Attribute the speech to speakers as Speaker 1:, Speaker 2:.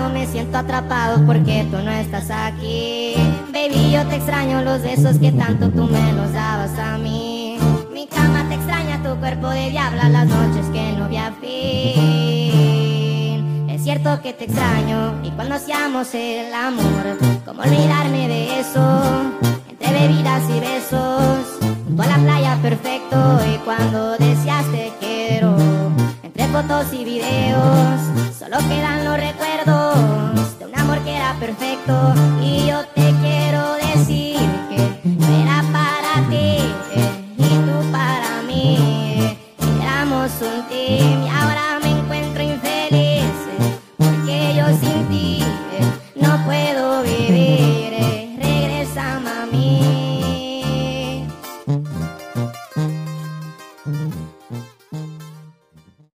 Speaker 1: lado me siento atrapado porque tú no estás aquí. Baby, yo te extraño los besos que tanto tú me los dabas a mí. Mi cama te extraña, tu cuerpo de diabla, las noches que no había fin. Es cierto que te extraño y cuando hacíamos el amor, ¿cómo olvidarme de eso? Entre bebidas y besos, junto a la playa perfecto. Y cuando decías te quiero, entre fotos y videos, solo quedan los recuerdos de un amor que era perfecto.